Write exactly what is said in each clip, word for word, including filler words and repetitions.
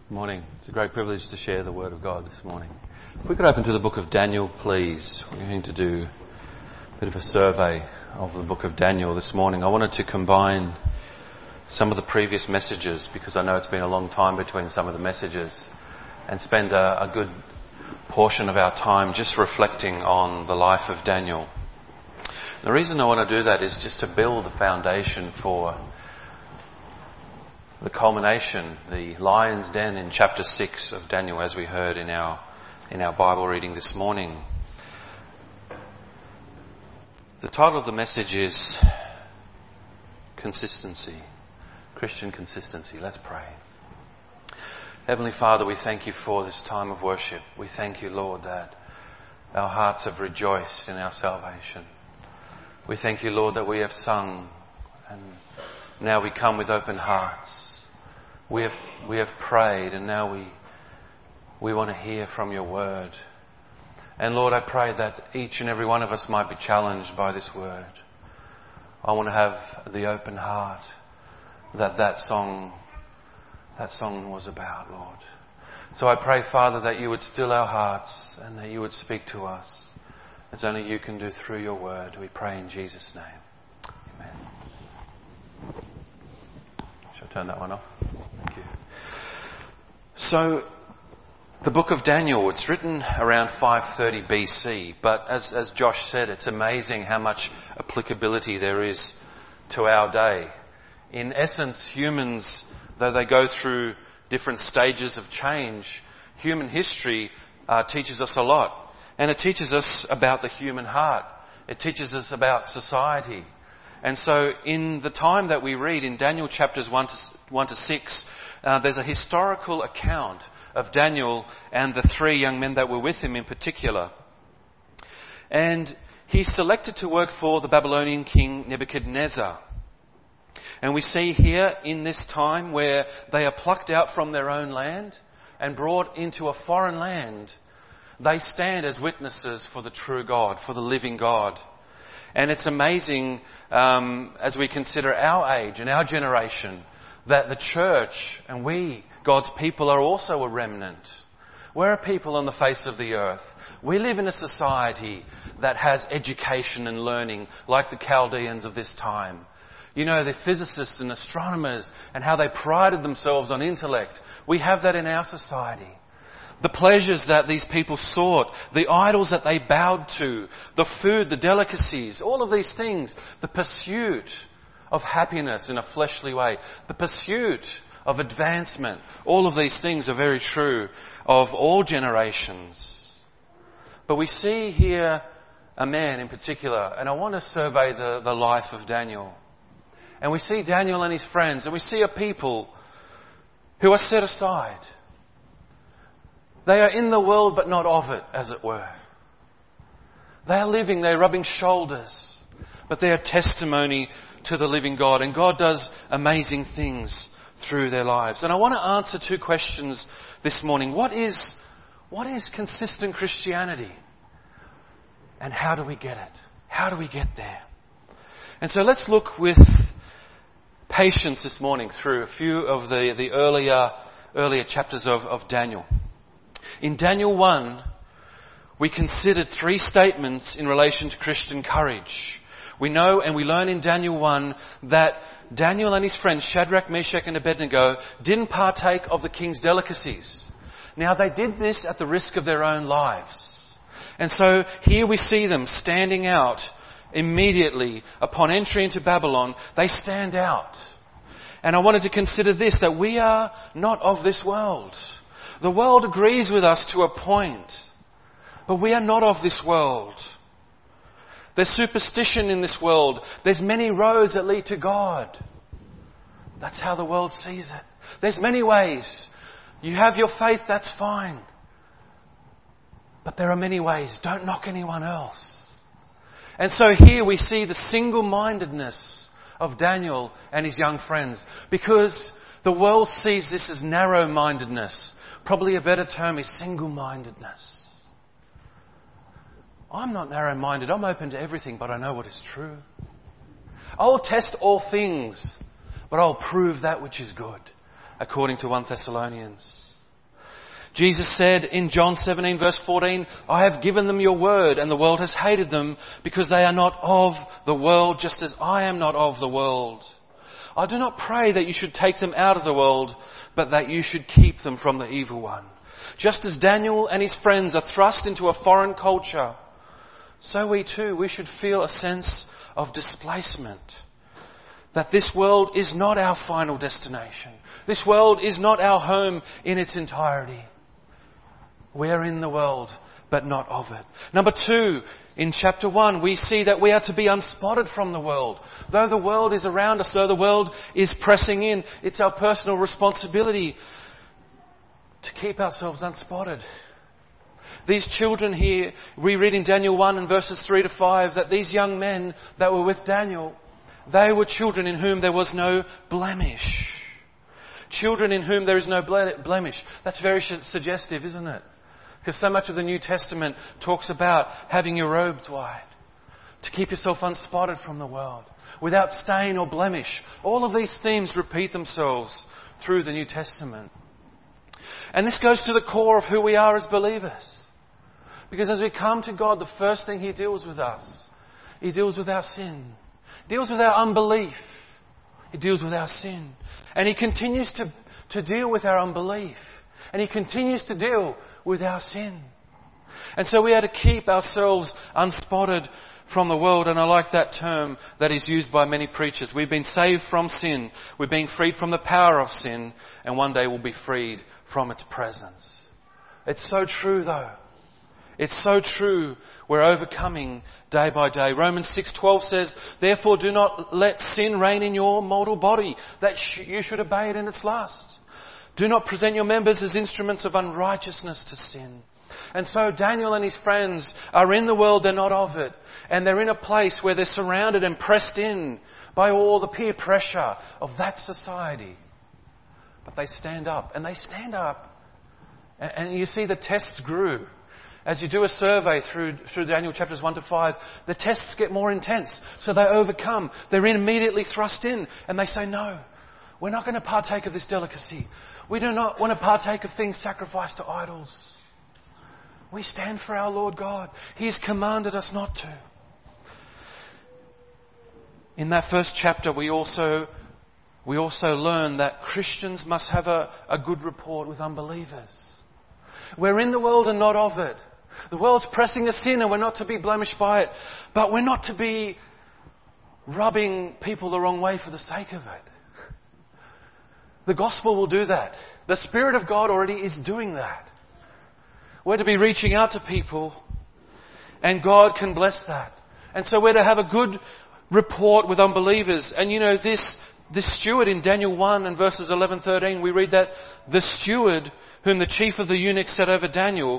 Morning. It's a great privilege to share the Word of God this morning. If we could open to the book of Daniel, please. We're going to do a bit of a survey of the book of Daniel this morning. I wanted to combine some of the previous messages because I know it's been a long time between some of the messages and spend a, a good portion of our time just reflecting on the life of Daniel. The reason I want to do that is just to build a foundation for the culmination, the lion's den in chapter six of Daniel, as we heard in our in our Bible reading this morning. The title of the message is Consistency, Christian Consistency. Let's pray. Heavenly Father, we thank you for this time of worship. We thank you, Lord, that our hearts have rejoiced in our salvation. We thank you, Lord, that we have sung and now we come with open hearts. We have we have prayed and now we we want to hear from your word. And Lord, I pray that each and every one of us might be challenged by this word. I want to have the open heart that that song that song was about, Lord. So I pray, Father, that you would still our hearts and that you would speak to us as only you can do through your word. We pray in Jesus' name. Amen. Shall I turn that one off? Thank you. So, the book of Daniel, it's written around five thirty B C, but as, as Josh said, it's amazing how much applicability there is to our day. In essence, humans, though they go through different stages of change, human history uh, teaches us a lot. And it teaches us about the human heart. It teaches us about society. And so in the time that we read in Daniel chapters one to, one to six, uh, there's a historical account of Daniel and the three young men that were with him in particular. And he's selected to work for the Babylonian king Nebuchadnezzar. And we see here in this time where they are plucked out from their own land and brought into a foreign land, they stand as witnesses for the true God, for the living God. And it's amazing um, as we consider our age and our generation that the church and we, God's people, are also a remnant. We're a people on the face of the earth. We live in a society that has education and learning like the Chaldeans of this time. You know, the physicists and astronomers and how they prided themselves on intellect. We have that in our society. The pleasures that these people sought, the idols that they bowed to, the food, the delicacies, all of these things, the pursuit of happiness in a fleshly way, the pursuit of advancement, all of these things are very true of all generations. But we see here a man in particular, and I want to survey the, the life of Daniel. And we see Daniel and his friends, and we see a people who are set aside. They are in the world but not of it, as it were. They are living, they're rubbing shoulders, but they are testimony to the living God. And God does amazing things through their lives. And I want to answer two questions this morning. What is, what is consistent Christianity? And how do we get it? How do we get there? And so let's look with patience this morning through a few of the, the earlier, earlier chapters of, of Daniel. In Daniel one, we considered three statements in relation to Christian courage. We know and we learn in Daniel one that Daniel and his friends Shadrach, Meshach and Abednego didn't partake of the king's delicacies. Now they did this at the risk of their own lives. And so here we see them standing out immediately upon entry into Babylon. They stand out. And I wanted to consider this, that we are not of this world. The world agrees with us to a point, but we are not of this world. There's superstition in this world. There's many roads that lead to God. That's how the world sees it. There's many ways. You have your faith, that's fine. But there are many ways. Don't knock anyone else. And so here we see the single-mindedness of Daniel and his young friends, because the world sees this as narrow-mindedness. Probably a better term is single-mindedness. I'm not narrow-minded. I'm open to everything, but I know what is true. I'll test all things, but I'll prove that which is good, according to First Thessalonians. Jesus said in John seventeen verse fourteen, I have given them your word and the world has hated them because they are not of the world just as I am not of the world. I do not pray that you should take them out of the world, but that you should keep them from the evil one. Just as Daniel and his friends are thrust into a foreign culture, so we too, we should feel a sense of displacement. That this world is not our final destination. This world is not our home in its entirety. We are in the world, but not of it. Number two, in chapter one, we see that we are to be unspotted from the world. Though the world is around us, though the world is pressing in, it's our personal responsibility to keep ourselves unspotted. These children here, we read in Daniel one and verses three to five, that these young men that were with Daniel, they were children in whom there was no blemish. Children in whom there is no blemish. That's very suggestive, isn't it? Because so much of the New Testament talks about having your robes white, to keep yourself unspotted from the world, without stain or blemish. All of these themes repeat themselves through the New Testament. And this goes to the core of who we are as believers. Because as we come to God, the first thing He deals with us, He deals with our sin. He deals with our unbelief. He deals with our sin. And He continues to, to deal with our unbelief. And He continues to deal with our sin. And so we are to keep ourselves unspotted from the world. And I like that term that is used by many preachers. We've been saved from sin. We're being freed from the power of sin. And one day we'll be freed from its presence. It's so true though. It's so true. We're overcoming day by day. Romans six twelve says, therefore do not let sin reign in your mortal body, that sh- you should obey it in its lust. Do not present your members as instruments of unrighteousness to sin. And so Daniel and his friends are in the world, they're not of it. And they're in a place where they're surrounded and pressed in by all the peer pressure of that society. But they stand up, and they stand up. And you see the tests grew. As you do a survey through, through Daniel chapters one to five, the tests get more intense. So they overcome. They're immediately thrust in. And they say, no, we're not going to partake of this delicacy. We do not want to partake of things sacrificed to idols. We stand for our Lord God. He has commanded us not to. In that first chapter, we also, we also learn that Christians must have a, a good rapport with unbelievers. We're in the world and not of it. The world's pressing us in and we're not to be blemished by it. But we're not to be rubbing people the wrong way for the sake of it. The gospel will do that. The Spirit of God already is doing that. We're to be reaching out to people and God can bless that. And so we're to have a good rapport with unbelievers. And you know, this, this steward in Daniel one and verses eleven thirteen, we read that the steward whom the chief of the eunuchs set over Daniel,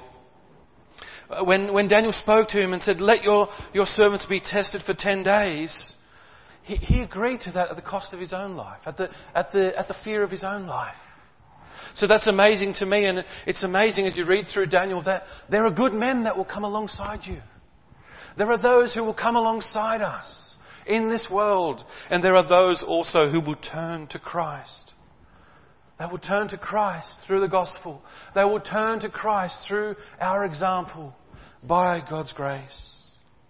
when, when Daniel spoke to him and said, let your, your servants be tested for ten days, he, he agreed to that at the cost of his own life, at the, at the, at the fear of his own life. So that's amazing to me, and it's amazing as you read through Daniel that there are good men that will come alongside you. There are those who will come alongside us in this world, and there are those also who will turn to Christ. They will turn to Christ through the gospel. They will turn to Christ through our example by God's grace.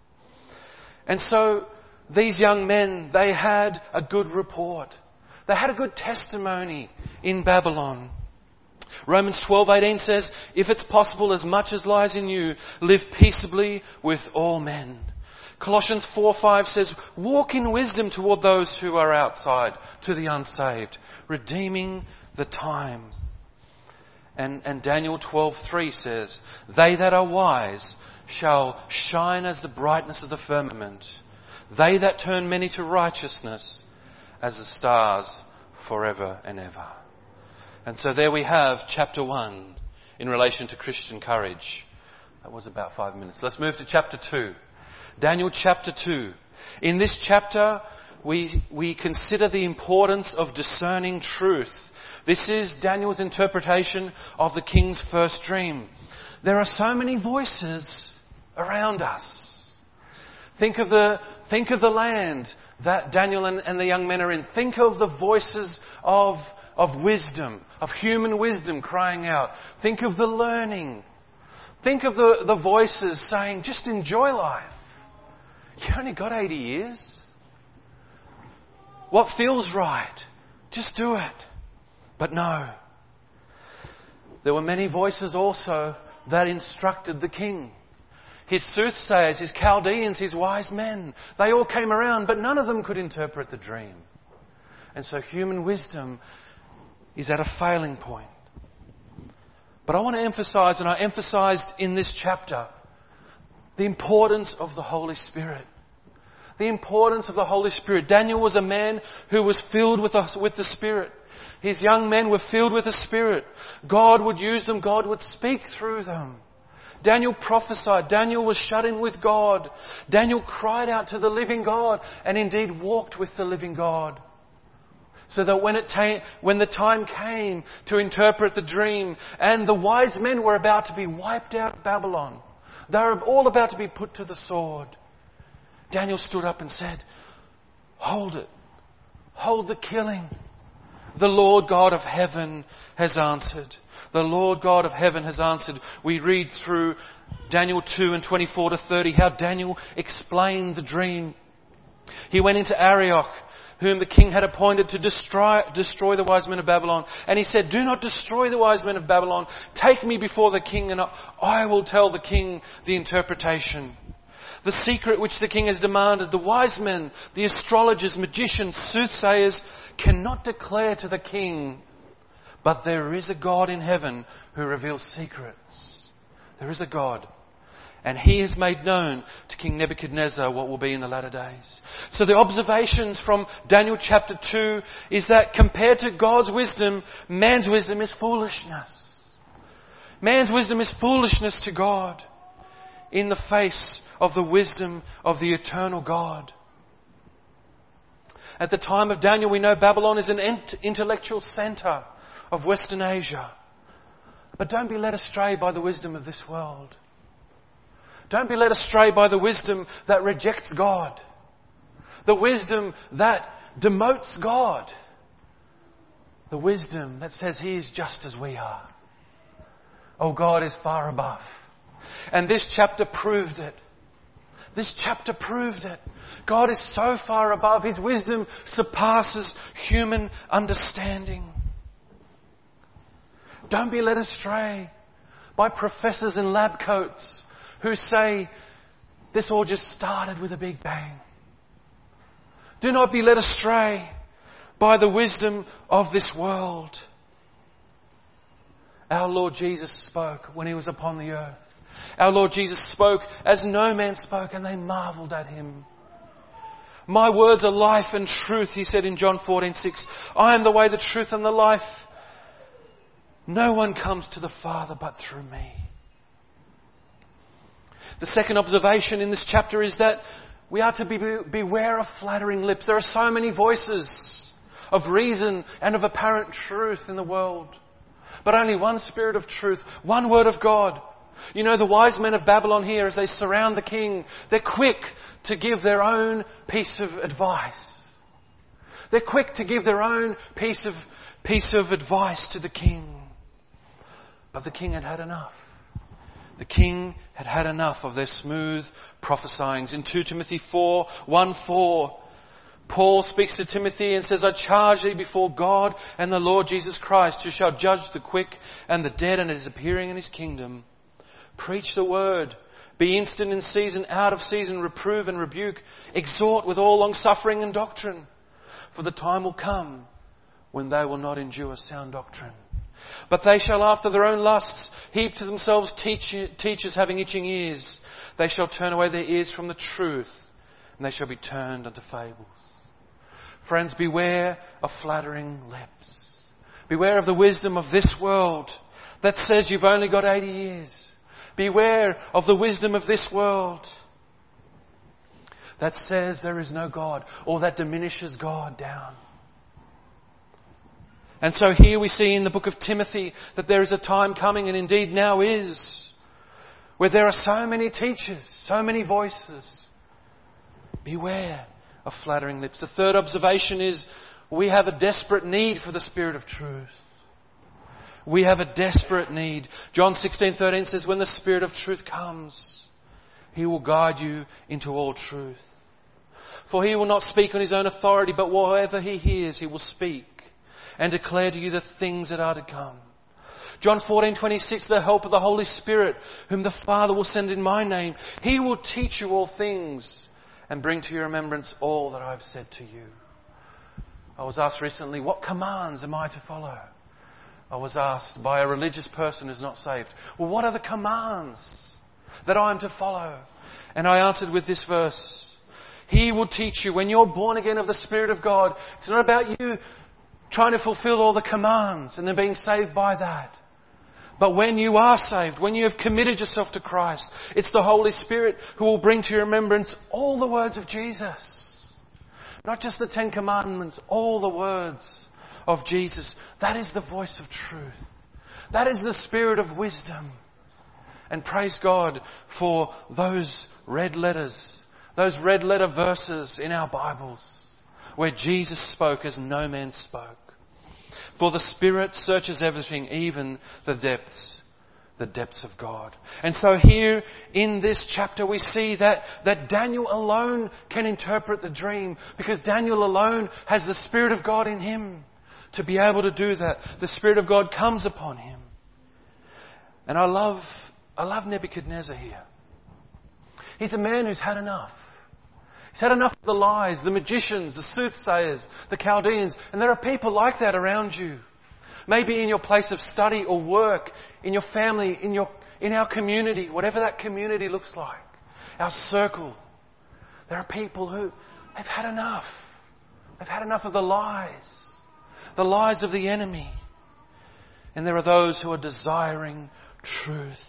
And so these young men, they had a good report. They had a good testimony in Babylon. Romans twelve eighteen says, if it's possible, as much as lies in you, live peaceably with all men. Colossians four five says, walk in wisdom toward those who are outside, to the unsaved, redeeming the time. And, and Daniel twelve three says, they that are wise shall shine as the brightness of the firmament. They that turn many to righteousness as the stars forever and ever. And so there we have chapter one in relation to Christian courage. That was about five minutes. Let's move to chapter two. Daniel chapter two. In this chapter, we, we consider the importance of discerning truth. This is Daniel's interpretation of the king's first dream. There are so many voices around us. Think of the, think of the land that Daniel and, and the young men are in. Think of the voices of of wisdom, of human wisdom crying out. Think of the learning. Think of the, the voices saying, just enjoy life. You only got eighty years. What feels right? Just do it. But no. There were many voices also that instructed the king. His soothsayers, his Chaldeans, his wise men, they all came around, but none of them could interpret the dream. And so human wisdom is at a failing point. But I want to emphasize, and I emphasized in this chapter, the importance of the Holy Spirit. The importance of the Holy Spirit. Daniel was a man who was filled with the, with the Spirit. His young men were filled with the Spirit. God would use them. God would speak through them. Daniel prophesied. Daniel was shut in with God. Daniel cried out to the living God and indeed walked with the living God. So that when it ta- when the time came to interpret the dream and the wise men were about to be wiped out of Babylon, they were all about to be put to the sword, Daniel stood up and said, hold it. Hold the killing. The Lord God of heaven has answered. The Lord God of heaven has answered. We read through Daniel two and twenty-four to thirty how Daniel explained the dream. He went into Arioch, whom the king had appointed to destroy, destroy the wise men of Babylon. And he said, do not destroy the wise men of Babylon. Take me before the king and I will tell the king the interpretation. The secret which the king has demanded, the wise men, the astrologers, magicians, soothsayers cannot declare to the king. But there is a God in heaven who reveals secrets. There is a God. And he has made known to King Nebuchadnezzar what will be in the latter days. So the observations from Daniel chapter two is that compared to God's wisdom, man's wisdom is foolishness. Man's wisdom is foolishness to God in the face of the wisdom of the eternal God. At the time of Daniel, we know Babylon is an intellectual center of Western Asia. But don't be led astray by the wisdom of this world. Don't be led astray by the wisdom that rejects God. The wisdom that demotes God. The wisdom that says He is just as we are. Oh, God is far above. And this chapter proved it. This chapter proved it. God is so far above. His wisdom surpasses human understanding. Don't be led astray by professors in lab coats who say this all just started with a big bang. Do not be led astray by the wisdom of this world. Our Lord Jesus spoke when He was upon the earth. Our Lord Jesus spoke as no man spoke, and they marveled at Him. My words are life and truth, He said in John fourteen six. I am the way, the truth and the life. No one comes to the Father but through me. The second observation in this chapter is that we are to be, beware of flattering lips. There are so many voices of reason and of apparent truth in the world, but only one Spirit of truth, one Word of God. You know, the wise men of Babylon here, as they surround the king, they're quick to give their own piece of advice. They're quick to give their own piece of, piece of advice to the king. But the king had had enough. The king had had enough of their smooth prophesyings. In Second Timothy four, one four, Paul speaks to Timothy and says, I charge thee before God and the Lord Jesus Christ, who shall judge the quick and the dead, and is appearing in His kingdom. Preach the word. Be instant in season, out of season, reprove and rebuke. Exhort with all longsuffering and doctrine. For the time will come when they will not endure sound doctrine. But they shall after their own lusts heap to themselves teach, teachers having itching ears. They shall turn away their ears from the truth, and they shall be turned unto fables. Friends, beware of flattering lips. Beware of the wisdom of this world that says you've only got eighty years. Beware of the wisdom of this world that says there is no God, or that diminishes God down. And so here we see in the book of Timothy that there is a time coming, and indeed now is, where there are so many teachers, so many voices. Beware of flattering lips. The third observation is We have a desperate need for the Spirit of truth. We have a desperate need. John sixteen thirteen says, when the Spirit of truth comes, He will guide you into all truth. For He will not speak on His own authority, but whatever He hears, He will speak and declare to you the things that are to come. John fourteen twenty-six, the help of the Holy Spirit, whom the Father will send in my name. He will teach you all things and bring to your remembrance all that I have said to you. I was asked recently, what commands am I to follow? I was asked by a religious person who's not saved, well, what are the commands that I am to follow? And I answered with this verse. He will teach you. When you're born again of the Spirit of God, it's not about you trying to fulfill all the commands and then being saved by that. But when you are saved, when you have committed yourself to Christ, it's the Holy Spirit who will bring to your remembrance all the words of Jesus. Not just the Ten Commandments, all the words of Jesus. That is the voice of truth. That is the Spirit of wisdom. And praise God for those red letters, those red letter verses in our Bibles where Jesus spoke as no man spoke. For the Spirit searches everything, even the depths, the depths of God. And so here in this chapter we see that, that Daniel alone can interpret the dream, because Daniel alone has the Spirit of God in him to be able to do that. The Spirit of God comes upon him. And I love, I love Nebuchadnezzar here. He's a man who's had enough. He's had enough of the lies, the magicians, the soothsayers, the Chaldeans. And there are people like that around you. Maybe in your place of study or work, in your family, in your in our community, whatever that community looks like, our circle. There are people who, they've had enough. They've had enough of the lies, the lies of the enemy. And there are those who are desiring truth.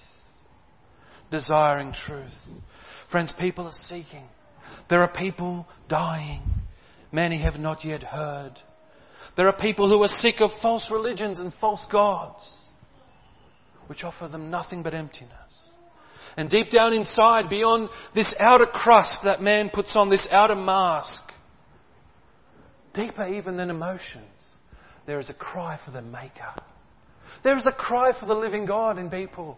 Desiring truth. Friends, people are seeking. There are people dying. Many have not yet heard. There are people who are sick of false religions and false gods, which offer them nothing but emptiness. And deep down inside, beyond this outer crust that man puts on, this outer mask, deeper even than emotions, there is a cry for the Maker. There is a cry for the living God in people.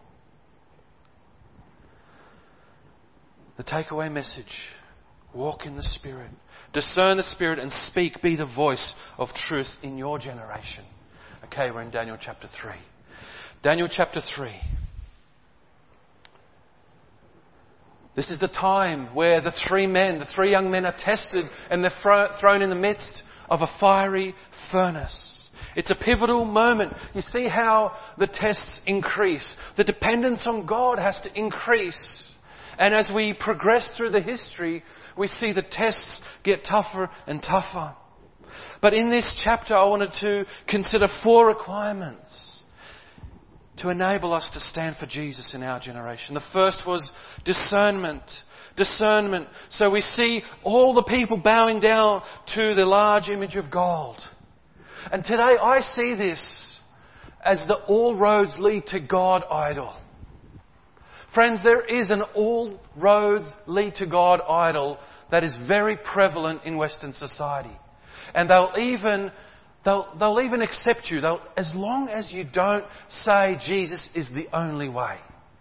The takeaway message: walk in the Spirit. Discern the Spirit and speak. Be the voice of truth in your generation. Okay, we're in Daniel chapter three. Daniel chapter three. This is the time where the three men, the three young men are tested and they're fro- thrown in the midst of a fiery furnace. It's a pivotal moment. You see how the tests increase. The dependence on God has to increase. And as we progress through the history, we see the tests get tougher and tougher. But in this chapter, I wanted to consider four requirements to enable us to stand for Jesus in our generation. The first was discernment. Discernment. So we see all the people bowing down to the large image of gold. And today I see this as the all roads lead to God idol. Friends, there is an all roads lead to God idol that is very prevalent in Western society. And they'll even, they'll, they'll even accept you, they'll, as long as you don't say Jesus is the only way.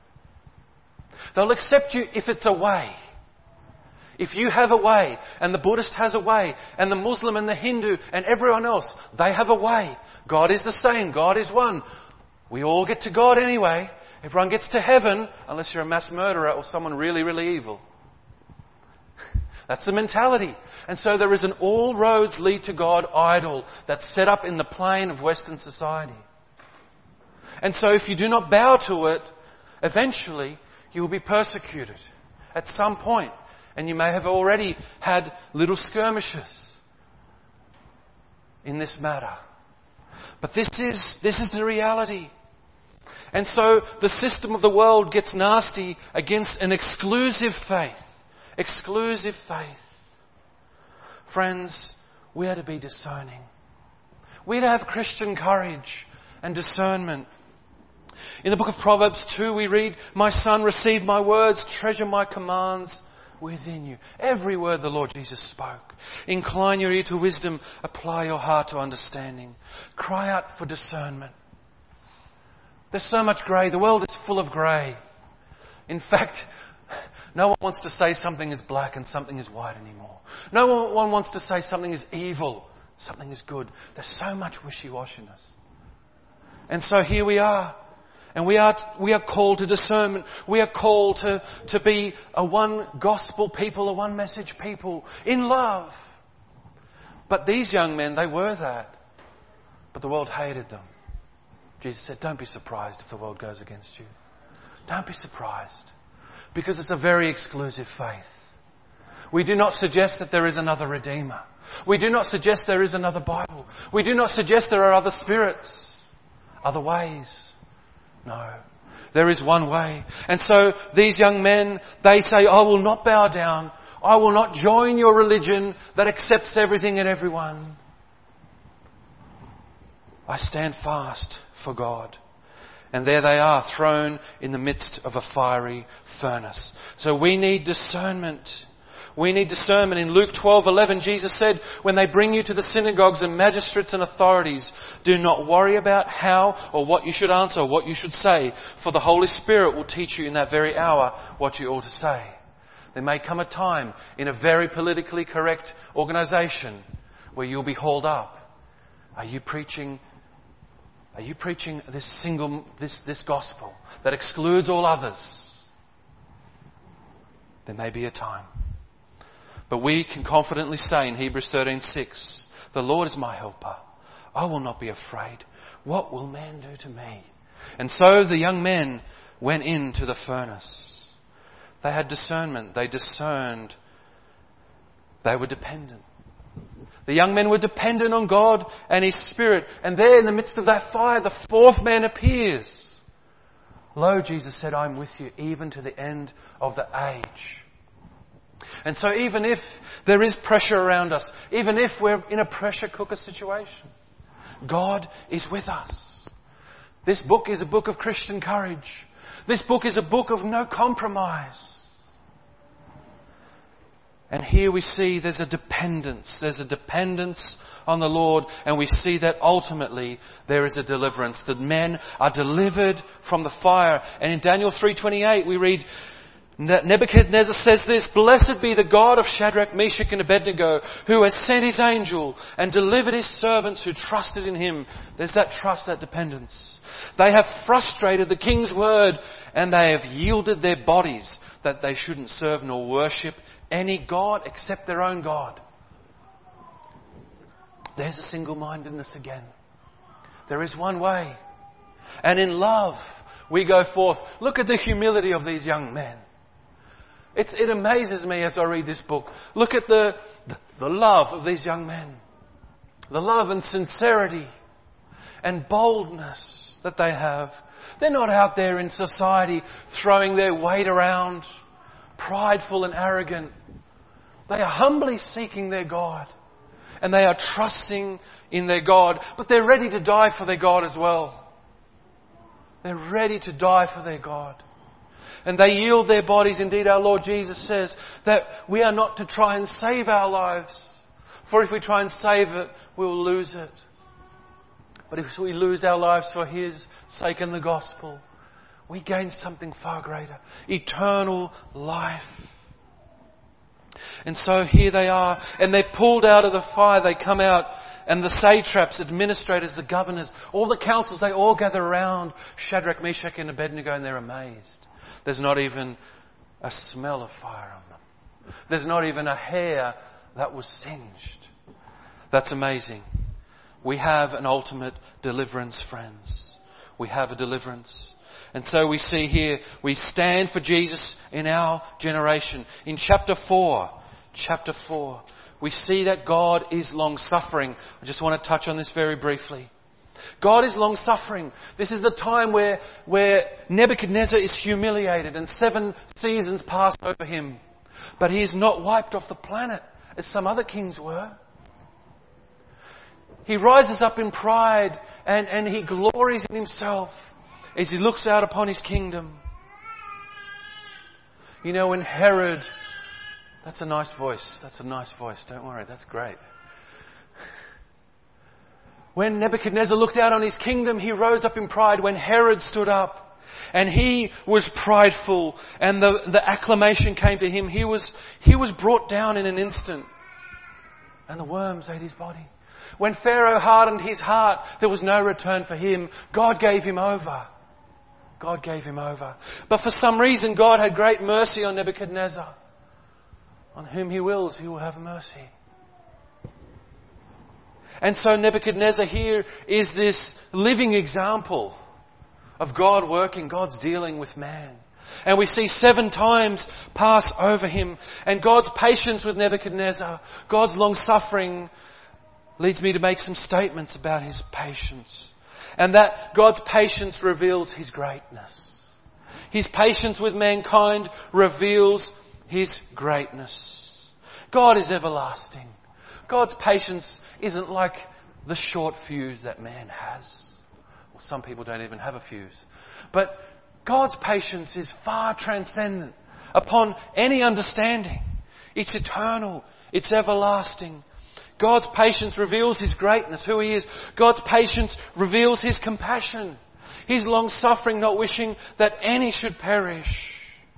They'll accept you if it's a way. If you have a way, and the Buddhist has a way, and the Muslim and the Hindu and everyone else, they have a way. God is the same, God is one. We all get to God anyway. Everyone gets to heaven, unless you're a mass murderer or someone really, really evil. That's the mentality. And so there is an all roads lead to God idol that's set up in the plane of Western society. And so if you do not bow to it, eventually you will be persecuted at some point. And you may have already had little skirmishes in this matter. But this is, this is the reality. And so the system of the world gets nasty against an exclusive faith. Exclusive faith. Friends, we are to be discerning. We are to have Christian courage and discernment. In the book of Proverbs two we read, "My son, receive my words, treasure my commands within you. Every word the Lord Jesus spoke. Incline your ear to wisdom. Apply your heart to understanding. Cry out for discernment. There's so much grey. The world is full of grey. In fact, no one wants to say something is black and something is white anymore. No one wants to say something is evil, something is good. There's so much wishy-washiness. And so here we are. And we are we are called to discernment. We are called to, to be a one gospel people, a one message people, in love. But these young men, they were that. But the world hated them. Jesus said, don't be surprised if the world goes against you. Don't be surprised. Because it's a very exclusive faith. We do not suggest that there is another Redeemer. We do not suggest there is another Bible. We do not suggest there are other spirits, other ways. No. There is one way. And so these young men, they say, I will not bow down. I will not join your religion that accepts everything and everyone. I stand fast for God. And there they are, thrown in the midst of a fiery furnace. So we need discernment. We need discernment. In Luke twelve eleven, Jesus said, when they bring you to the synagogues and magistrates and authorities, do not worry about how or what you should answer or what you should say, for the Holy Spirit will teach you in that very hour what you ought to say. There may come a time in a very politically correct organisation where you'll be hauled up. Are you preaching Are you preaching this single, this, this gospel that excludes all others? There may be a time. But we can confidently say in Hebrews thirteen six, the Lord is my helper. I will not be afraid. What will man do to me? And so the young men went into the furnace. They had discernment. They discerned. They were dependent. The young men were dependent on God and His Spirit. And there in the midst of that fire, the fourth man appears. Lo, Jesus said, I'm with you even to the end of the age. And so even if there is pressure around us, even if we're in a pressure cooker situation, God is with us. This book is a book of Christian courage. This book is a book of no compromise. And here we see there's a dependence. There's a dependence on the Lord. And we see that ultimately there is a deliverance. That men are delivered from the fire. And in Daniel three twenty-eight we read, Nebuchadnezzar says this, blessed be the God of Shadrach, Meshach and Abednego, who has sent his angel and delivered his servants who trusted in him. There's that trust, that dependence. They have frustrated the king's word and they have yielded their bodies that they shouldn't serve nor worship any God except their own God. There's a single-mindedness again. There is one way. And in love we go forth. Look at the humility of these young men. It's, it amazes me as I read this book. Look at the, the, the love of these young men. The love and sincerity and boldness that they have. They're not out there in society throwing their weight around, prideful and arrogant. They are humbly seeking their God. And they are trusting in their God. But they're ready to die for their God as well. They're ready to die for their God. And they yield their bodies. Indeed, our Lord Jesus says that we are not to try and save our lives. For if we try and save it, we will lose it. But if we lose our lives for His sake and the gospel, we gain something far greater. Eternal life. And so here they are. And they're pulled out of the fire. They come out. And the satraps, administrators, the governors, all the councils, they all gather around Shadrach, Meshach and Abednego and they're amazed. There's not even a smell of fire on them. There's not even a hair that was singed. That's amazing. We have an ultimate deliverance, friends. We have a deliverance. And so we see here, we stand for Jesus in our generation. In chapter four, chapter four, we see that God is long-suffering. I just want to touch on this very briefly. God is long-suffering. This is the time where, where Nebuchadnezzar is humiliated and seven seasons pass over him. But he is not wiped off the planet as some other kings were. He rises up in pride and, and he glories in himself as he looks out upon his kingdom. You know, when Herod That's a nice voice. That's a nice voice. Don't worry, that's great. When Nebuchadnezzar looked out on his kingdom, he rose up in pride. When Herod stood up and he was prideful and the, the acclamation came to him, he was, he was brought down in an instant. And the worms ate his body. When Pharaoh hardened his heart, there was no return for him. God gave him over. God gave him over. But for some reason, God had great mercy on Nebuchadnezzar. On whom He wills, He will have mercy. And so Nebuchadnezzar here is this living example of God working, God's dealing with man. And we see seven times pass over him. And God's patience with Nebuchadnezzar, God's long suffering, leads me to make some statements about His patience. And that God's patience reveals His greatness. His patience with mankind reveals His greatness. God is everlasting. God's patience isn't like the short fuse that man has. Well, some people don't even have a fuse. But God's patience is far transcendent upon any understanding. It's eternal. It's everlasting. God's patience reveals His greatness, who He is. God's patience reveals His compassion. His long suffering, not wishing that any should perish.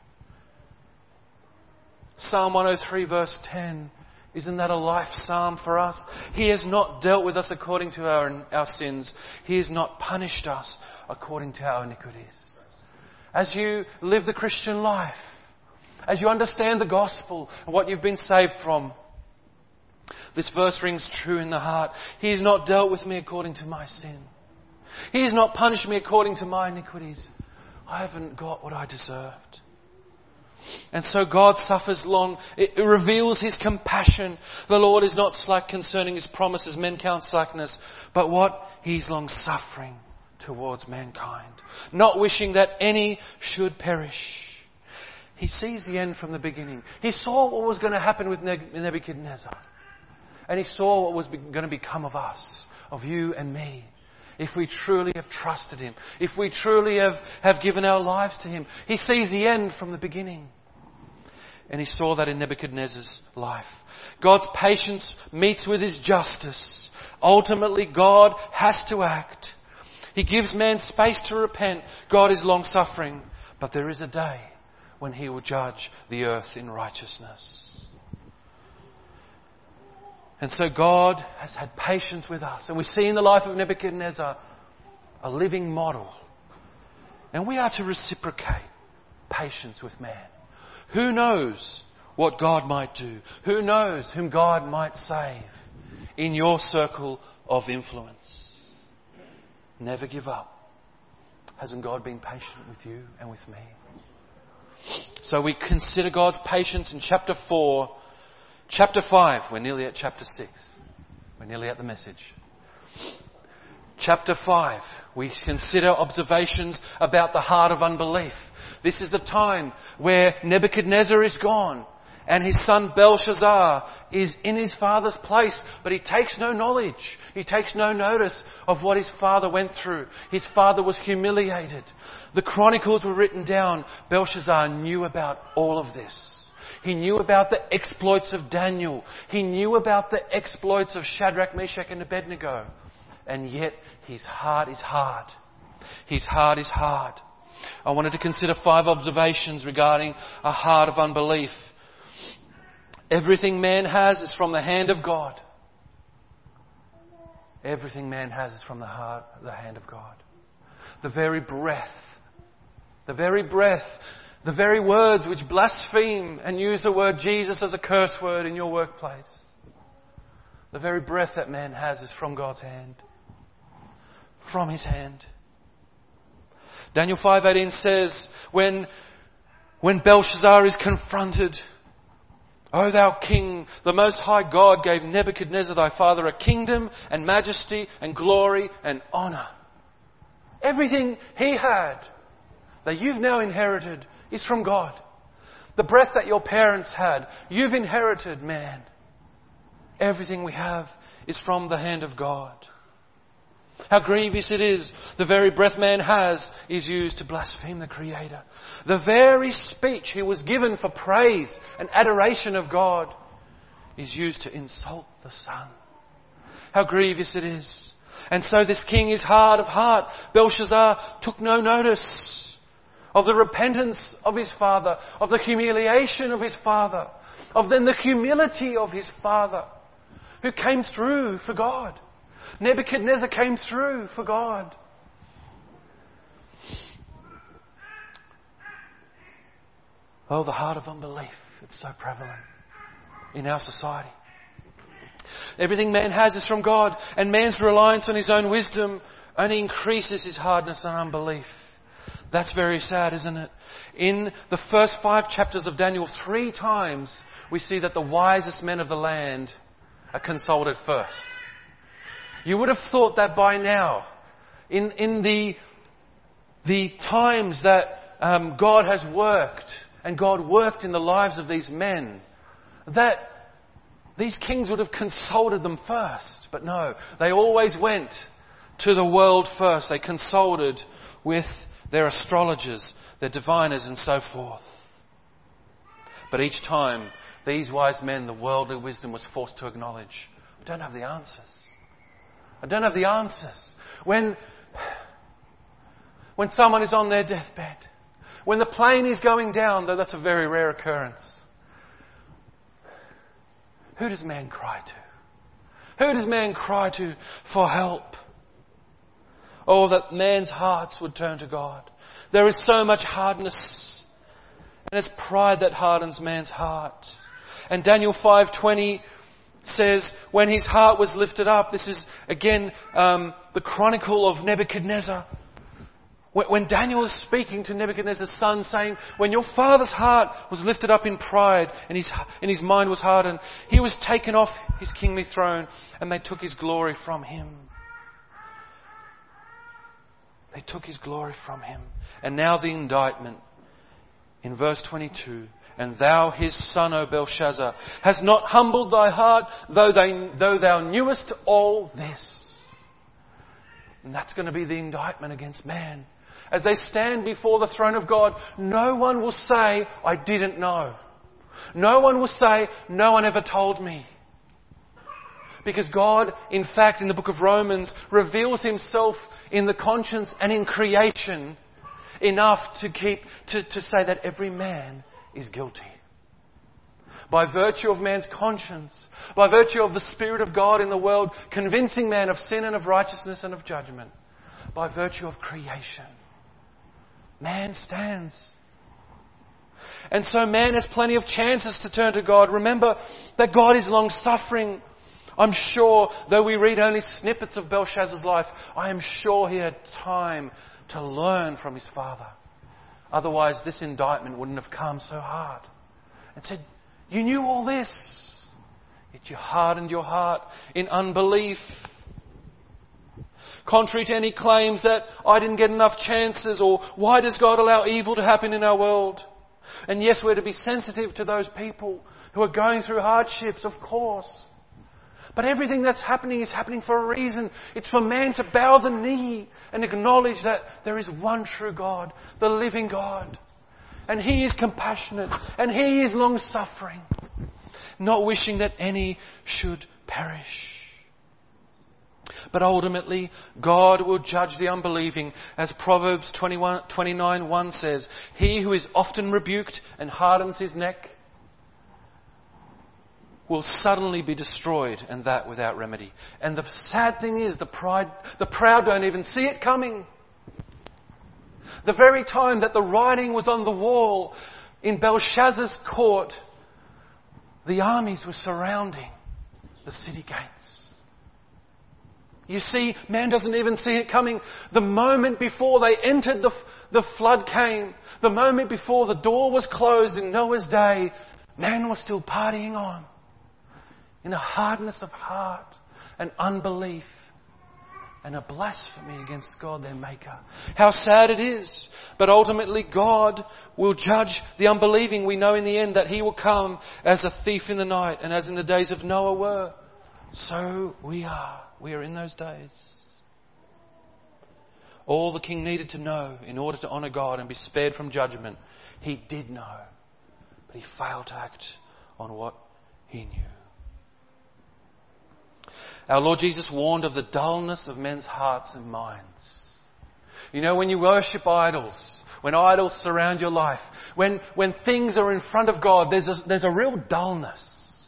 Psalm one oh three verse ten. Isn't that a life psalm for us? He has not dealt with us according to our, our sins. He has not punished us according to our iniquities. As you live the Christian life, as you understand the gospel and what you've been saved from, this verse rings true in the heart. He has not dealt with me according to my sin. He has not punished me according to my iniquities. I haven't got what I deserved. And so God suffers long. It reveals His compassion. The Lord is not slack concerning His promises. Men count slackness. But what? He's long suffering towards mankind. Not wishing that any should perish. He sees the end from the beginning. He saw what was going to happen with Nebuchadnezzar. And He saw what was going to become of us, of you and me. If we truly have trusted Him, if we truly have, have given our lives to Him. He sees the end from the beginning. And He saw that in Nebuchadnezzar's life. God's patience meets with His justice. Ultimately, God has to act. He gives man space to repent. God is long-suffering. But there is a day when He will judge the earth in righteousness. And so God has had patience with us. And we see in the life of Nebuchadnezzar a living model. And we are to reciprocate patience with man. Who knows what God might do? Who knows whom God might save in your circle of influence? Never give up. Hasn't God been patient with you and with me? So we consider God's patience in chapter four. Chapter five, we're nearly at chapter six. We're nearly at the message. Chapter five, we consider observations about the heart of unbelief. This is the time where Nebuchadnezzar is gone and his son Belshazzar is in his father's place, but he takes no knowledge. He takes no notice of what his father went through. His father was humiliated. The chronicles were written down. Belshazzar knew about all of this. He knew about the exploits of Daniel. He knew about the exploits of Shadrach, Meshach and Abednego. And yet his heart is hard. His heart is hard. I wanted to consider five observations regarding a heart of unbelief. Everything man has is from the hand of God. Everything man has is from the heart, the hand of God. The very breath, the very breath, the very words which blaspheme and use the word Jesus as a curse word in your workplace. The very breath that man has is from God's hand. From His hand. Daniel five eighteen says, when, when Belshazzar is confronted, O thou king, the most high God gave Nebuchadnezzar thy father a kingdom and majesty and glory and honour. Everything he had that you've now inherited is from God. The breath that your parents had, you've inherited, man. Everything we have is from the hand of God. How grievous it is. The very breath man has is used to blaspheme the Creator. The very speech he was given for praise and adoration of God is used to insult the Son. How grievous it is. And so this king is hard of heart. Belshazzar took no notice of the repentance of his father, of the humiliation of his father, of then the humility of his father, who came through for God. Nebuchadnezzar came through for God. Oh, the heart of unbelief. It's so prevalent in our society. Everything man has is from God, and man's reliance on his own wisdom only increases his hardness and unbelief. That's very sad, isn't it? In the first five chapters of Daniel, three times we see that the wisest men of the land are consulted first. You would have thought that by now, in, in the, the times that um, God has worked, and God worked in the lives of these men, that these kings would have consulted them first. But no, they always went to the world first. They consulted with their astrologers, their diviners and so forth. But each time, these wise men, the worldly wisdom was forced to acknowledge, I don't have the answers. I don't have the answers. When, when someone is on their deathbed, when the plane is going down, though that's a very rare occurrence, who does man cry to? Who does man cry to for help? Oh, that man's hearts would turn to God. There is so much hardness, and it's pride that hardens man's heart. And Daniel five twenty says, when his heart was lifted up, this is again um, the chronicle of Nebuchadnezzar. When Daniel was speaking to Nebuchadnezzar's son, saying, when your father's heart was lifted up in pride and his, and his mind was hardened, he was taken off his kingly throne and they took his glory from him. They took his glory from him. And now the indictment in verse twenty-two. And thou, his son, O Belshazzar, hast not humbled thy heart, though, they, though thou knewest all this. And that's going to be the indictment against man. As they stand before the throne of God, no one will say, I didn't know. No one will say, no one ever told me. Because God, in fact, in the book of Romans, reveals himself in the conscience and in creation enough to keep, to, to say that every man is guilty. By virtue of man's conscience, by virtue of the Spirit of God in the world, convincing man of sin and of righteousness and of judgment, by virtue of creation, man stands. And so man has plenty of chances to turn to God. Remember that God is long-suffering. I'm sure, though we read only snippets of Belshazzar's life, I am sure he had time to learn from his father. Otherwise, this indictment wouldn't have come so hard. And said, you knew all this, yet you hardened your heart in unbelief. Contrary to any claims that I didn't get enough chances, or why does God allow evil to happen in our world? And yes, we're to be sensitive to those people who are going through hardships, of course. But everything that's happening is happening for a reason. It's for man to bow the knee and acknowledge that there is one true God, the living God. And He is compassionate and He is long-suffering, not wishing that any should perish. But ultimately, God will judge the unbelieving. As Proverbs twenty-one, twenty-nine one says, he who is often rebuked and hardens his neck will suddenly be destroyed, and that without remedy. And the sad thing is, the pride, the proud don't even see it coming. The very time that the writing was on the wall in Belshazzar's court, the armies were surrounding the city gates. You see, man doesn't even see it coming. The moment before they entered, the, the flood came. The moment before the door was closed in Noah's day, man was still partying on in a hardness of heart and unbelief and a blasphemy against God, their Maker. How sad it is. But ultimately God will judge the unbelieving. We know in the end that He will come as a thief in the night, and as in the days of Noah were, so we are. We are in those days. all the king needed to know in order to honour God and be spared from judgment, he did know. But he failed to act on what he knew. Our Lord Jesus warned of the dullness of men's hearts and minds. You know, when you worship idols, when idols surround your life, when, when things are in front of God, there's a, there's a real dullness.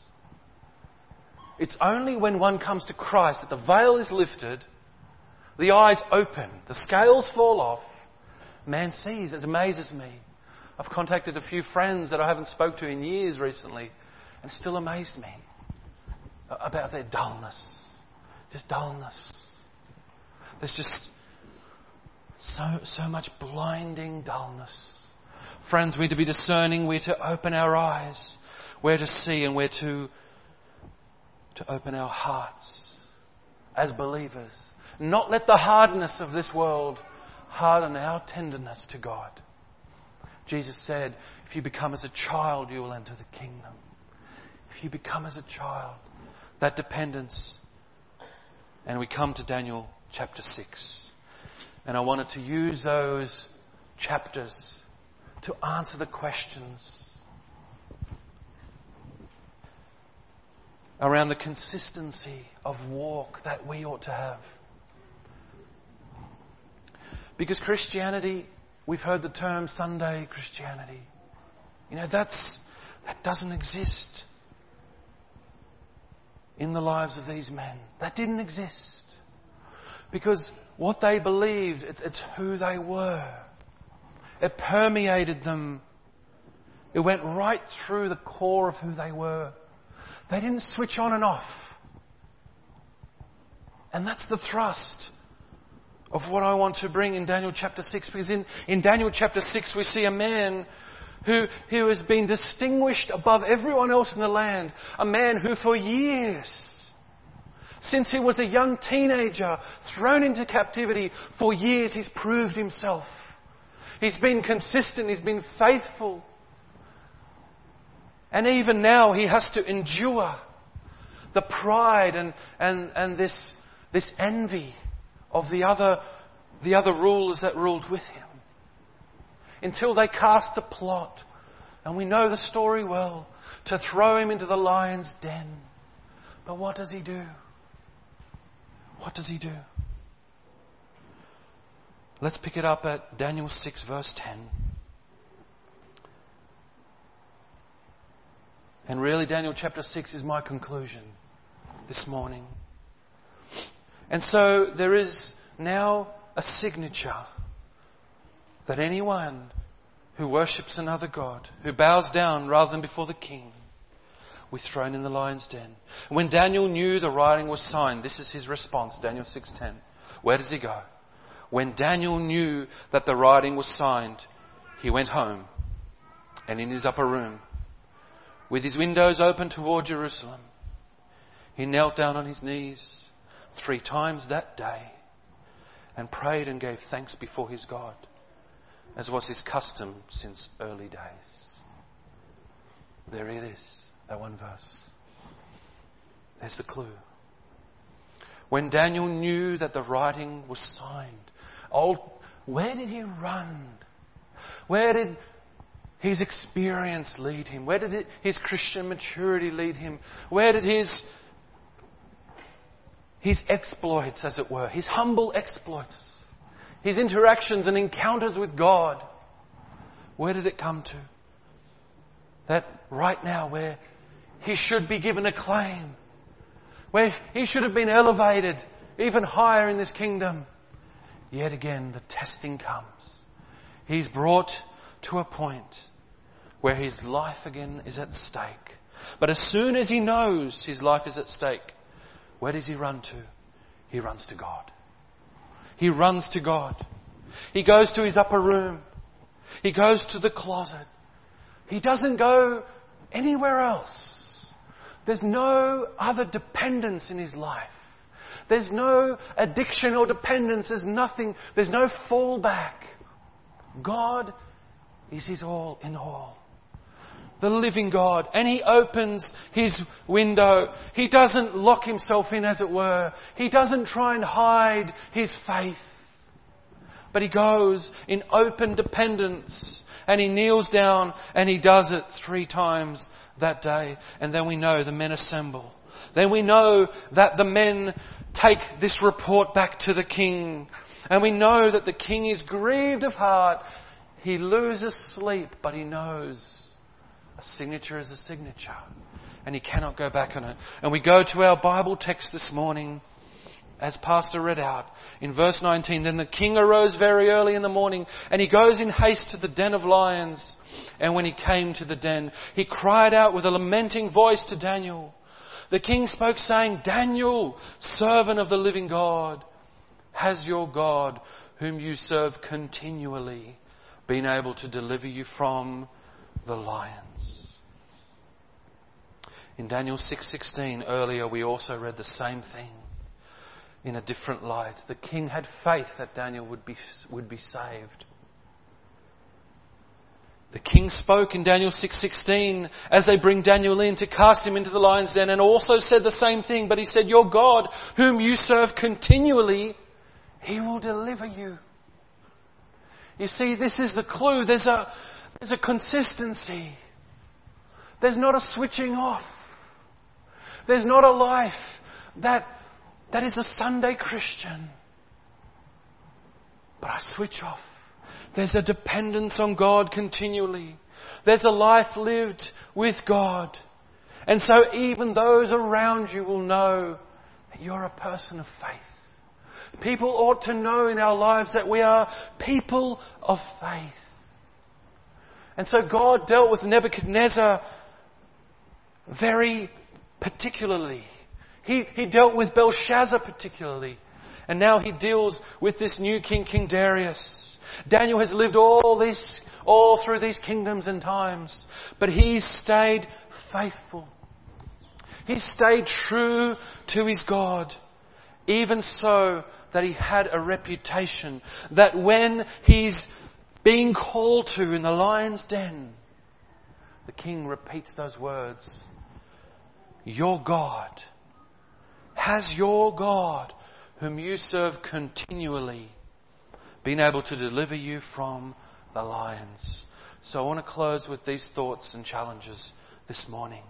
It's only when one comes to Christ that the veil is lifted, the eyes open, the scales fall off, man sees. It amazes me. I've contacted a few friends that I haven't spoke to in years recently, and it still amazed me about their dullness. Just dullness. There's just so so much blinding dullness. Friends, we're to be discerning. We're to open our eyes. We're to see, and we're to, to open our hearts as believers. Not let the hardness of this world harden our tenderness to God. Jesus said, if you become as a child, you will enter the kingdom. If you become as a child, that dependence. And we come to Daniel chapter six. And I wanted to use those chapters to answer the questions around the consistency of walk that we ought to have. Because Christianity, we've heard the term Sunday Christianity. You know, that's that doesn't exist in the lives of these men. That didn't exist. Because what they believed, it's, it's who they were. It permeated them. It went right through the core of who they were. They didn't switch on and off. And that's the thrust of what I want to bring in Daniel chapter six. Because in, in Daniel chapter six we see a man who, who has been distinguished above everyone else in the land. A man who for years, since he was a young teenager, thrown into captivity, for years he's proved himself. He's been consistent, he's been faithful. And even now he has to endure the pride and, and, and this, this envy of the other, the other rulers that ruled with him. Until they cast a plot, and we know the story well, to throw him into the lion's den. But what does he do? What does he do? Let's pick it up at Daniel six verse ten. And really Daniel chapter six is my conclusion this morning. And so there is now a signature that anyone who worships another god, who bows down rather than before the king, we're thrown in the lion's den. When Daniel knew the writing was signed, this is his response, Daniel six ten. Where does he go? When Daniel knew that the writing was signed, he went home, and in his upper room, with his windows open toward Jerusalem, he knelt down on his knees three times that day and prayed and gave thanks before his God, as was his custom since early days. There it is, that one verse. There's the clue. When Daniel knew that the writing was signed, oh, where did he run? Where did his experience lead him? Where did it, his Christian maturity lead him? Where did his, his exploits, as it were, his humble exploits, his interactions and encounters with God, where did it come to? That right now where he should be given acclaim, where he should have been elevated even higher in this kingdom, yet again the testing comes. He's brought to a point where his life again is at stake. But as soon as he knows his life is at stake, where does he run to? He runs to God. He runs to God. He goes to his upper room. He goes to the closet. He doesn't go anywhere else. There's no other dependence in his life. There's no addiction or dependence. There's nothing. There's no fallback. God is his all in all. The living God. And he opens his window. He doesn't lock himself in, as it were. He doesn't try and hide his faith. But he goes in open dependence and he kneels down and he does it three times that day. And then we know the men assemble. Then we know that the men take this report back to the king. And we know that the king is grieved of heart. He loses sleep, but he knows a signature is a signature. And he cannot go back on it. And we go to our Bible text this morning, as Pastor read out, in verse nineteen. Then the king arose very early in the morning, and he goes in haste to the den of lions. And when he came to the den, he cried out with a lamenting voice to Daniel. The king spoke, saying, Daniel, servant of the living God, has your God, whom you serve continually, been able to deliver you from the lions? In Daniel six sixteen earlier, we also read the same thing in a different light. The king had faith that Daniel would be, would be saved. The king spoke in Daniel six sixteen as they bring Daniel in to cast him into the lion's den, and also said the same thing. But he said, your God, whom you serve continually, he will deliver you. You see, this is the clue. There's a, there's a consistency. There's not a switching off. There's not a life that, that is a Sunday Christian. But I switch off. There's a dependence on God continually. There's a life lived with God. And so even those around you will know that you're a person of faith. People ought to know in our lives that we are people of faith. And so God dealt with Nebuchadnezzar very particularly. He, he dealt with Belshazzar particularly. And now he deals with this new king, King Darius. Daniel has lived all this, all through these kingdoms and times. But he's stayed faithful. He's stayed true to his God. Even so that he had a reputation that when he's being called to in the lion's den, the king repeats those words. Your God, has your God, whom you serve continually, been able to deliver you from the lions? So I want to close with these thoughts and challenges this morning.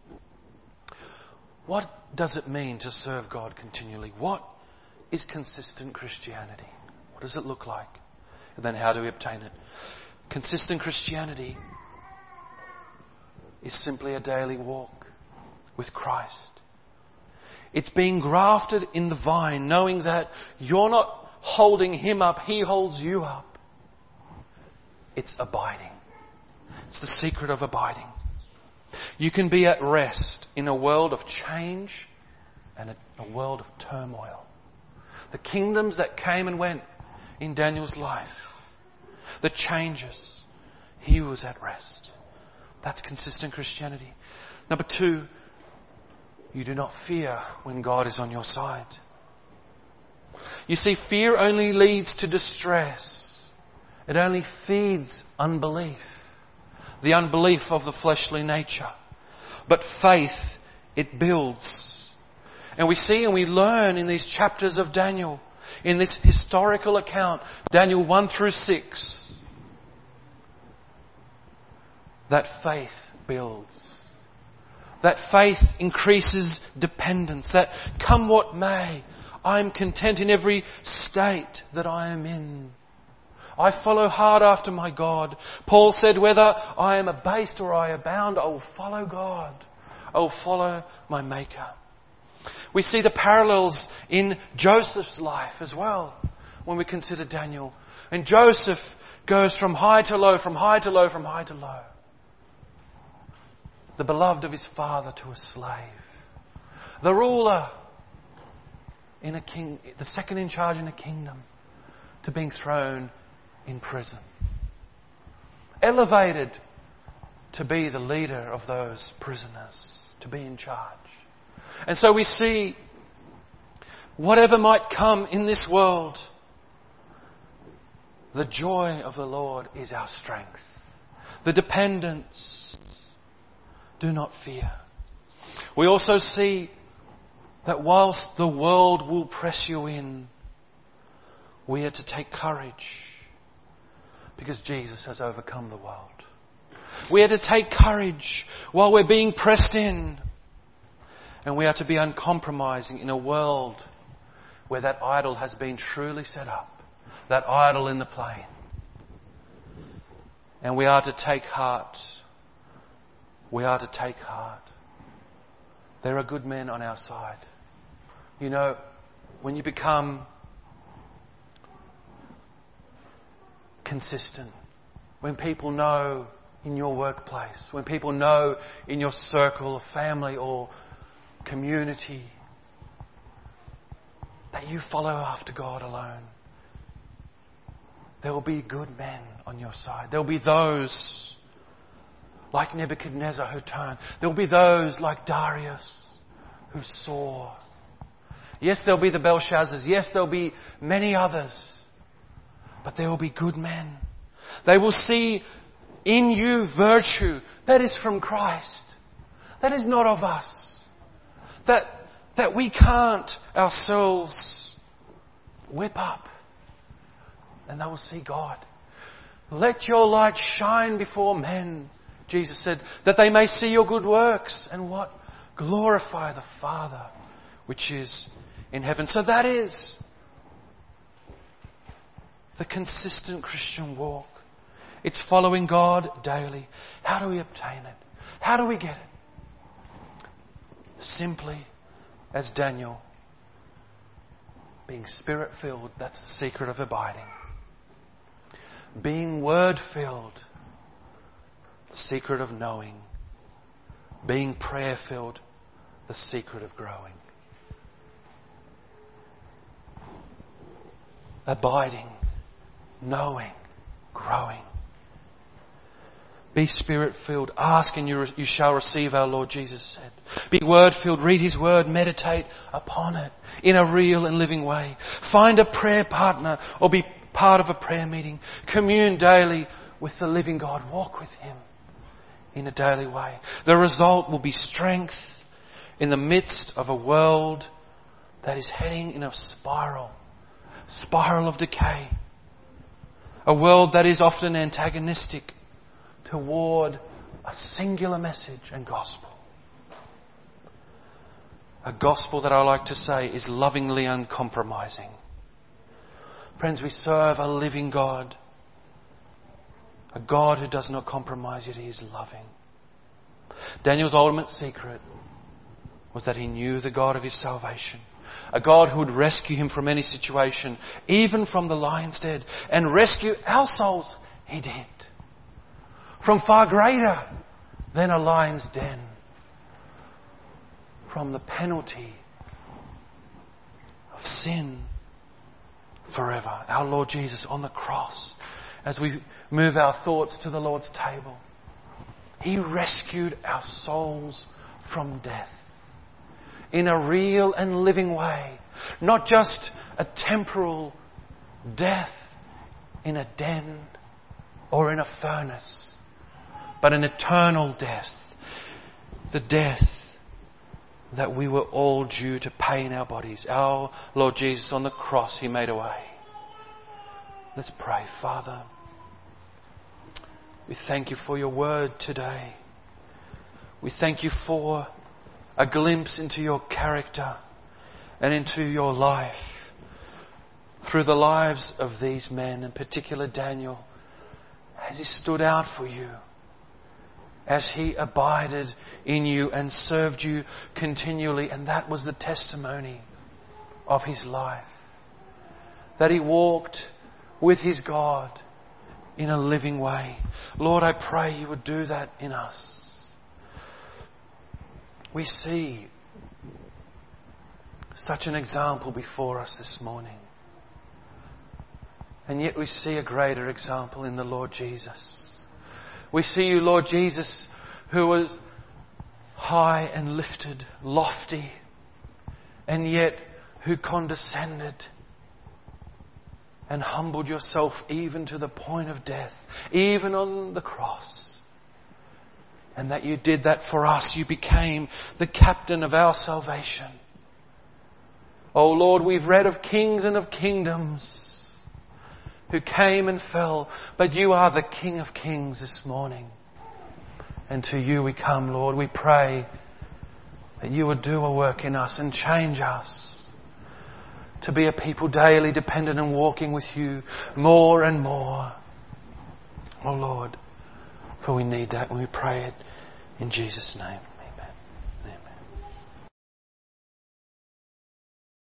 What does it mean to serve God continually? What is consistent Christianity? What does it look like? And then how do we obtain it? Consistent Christianity is simply a daily walk with Christ. It's being grafted in the vine, knowing that you're not holding Him up, He holds you up. It's abiding. It's the secret of abiding. You can be at rest in a world of change and a, a world of turmoil. The kingdoms that came and went in Daniel's life, the changes, he was at rest. That's consistent Christianity. Number two, you do not fear when God is on your side. You see, fear only leads to distress. It only feeds unbelief. The unbelief of the fleshly nature. But faith, it builds. And we see and we learn in these chapters of Daniel, in this historical account, Daniel one through six, that faith builds. That faith increases dependence. That come what may, I am content in every state that I am in. I follow hard after my God. Paul said, whether I am abased or I abound, I will follow God. I will follow my Maker. We see the parallels in Joseph's life as well when we consider Daniel. And Joseph goes from high to low, from high to low, from high to low. The beloved of his father to a slave. The ruler in a king, the second in charge in a kingdom, to being thrown in prison. Elevated to be the leader of those prisoners, to be in charge. And so we see whatever might come in this world, the joy of the Lord is our strength. The dependence, do not fear. We also see that whilst the world will press you in, We are to take courage because Jesus has overcome the world. We are to take courage while we're being pressed in. And we are to be uncompromising in a world where that idol has been truly set up. That idol in the plain. And we are to take heart. We are to take heart. There are good men on our side. You know, when you become consistent, when people know in your workplace, when people know in your circle of family or community that you follow after God alone, there will be good men on your side. There will be those like Nebuchadnezzar who turned. There will be those like Darius who saw. Yes, there will be the Belshazzars. Yes, there will be many others. But there will be good men. They will see in you virtue that is from Christ. That is not of us. That, that we can't ourselves whip up. And they will see God. Let your light shine before men, Jesus said, that they may see your good works and what? Glorify the Father which is in heaven. So that is the consistent Christian walk. It's following God daily. How do we obtain it? How do we get it? Simply as Daniel, being Spirit-filled, that's the secret of abiding. Being Word-filled, the secret of knowing. Being prayer-filled, the secret of growing. Abiding, knowing, growing. Be Spirit-filled. Ask and you, re- you shall receive, our Lord Jesus said. Be Word-filled. Read His Word. Meditate upon it in a real and living way. Find a prayer partner or be part of a prayer meeting. Commune daily with the living God. Walk with Him in a daily way. The result will be strength in the midst of a world that is heading in a spiral. Spiral of decay. A world that is often antagonistic toward a singular message and gospel. A gospel that I like to say is lovingly uncompromising. Friends, we serve a living God. A God who does not compromise, yet He is loving. Daniel's ultimate secret was that he knew the God of his salvation. A God who would rescue him from any situation, even from the lion's den, and rescue our souls. He did. From far greater than a lion's den. From the penalty of sin forever. Our Lord Jesus on the cross, as we move our thoughts to the Lord's table, He rescued our souls from death in a real and living way. Not just a temporal death in a den or in a furnace, but an eternal death. The death that we were all due to pay in our bodies. Our Lord Jesus on the cross, He made a way. Let's pray. Father, we thank You for Your word today. We thank You for a glimpse into Your character and into Your life through the lives of these men, in particular Daniel, as he stood out for You, as he abided in You and served You continually. And that was the testimony of his life, that he walked with his God in a living way. Lord, I pray You would do that in us. We see such an example before us this morning. And yet we see a greater example in the Lord Jesus. We see You, Lord Jesus, who was high and lifted, lofty, and yet who condescended and humbled Yourself even to the point of death, even on the cross. And that You did that for us. You became the captain of our salvation. Oh Lord, we've read of kings and of kingdoms. who came and fell, but you are the King of Kings this morning. And to you we come, Lord. We pray that you would do a work in us and change us to be a people daily dependent and walking with you more and more. Oh Lord, for we need that and we pray it in Jesus' name.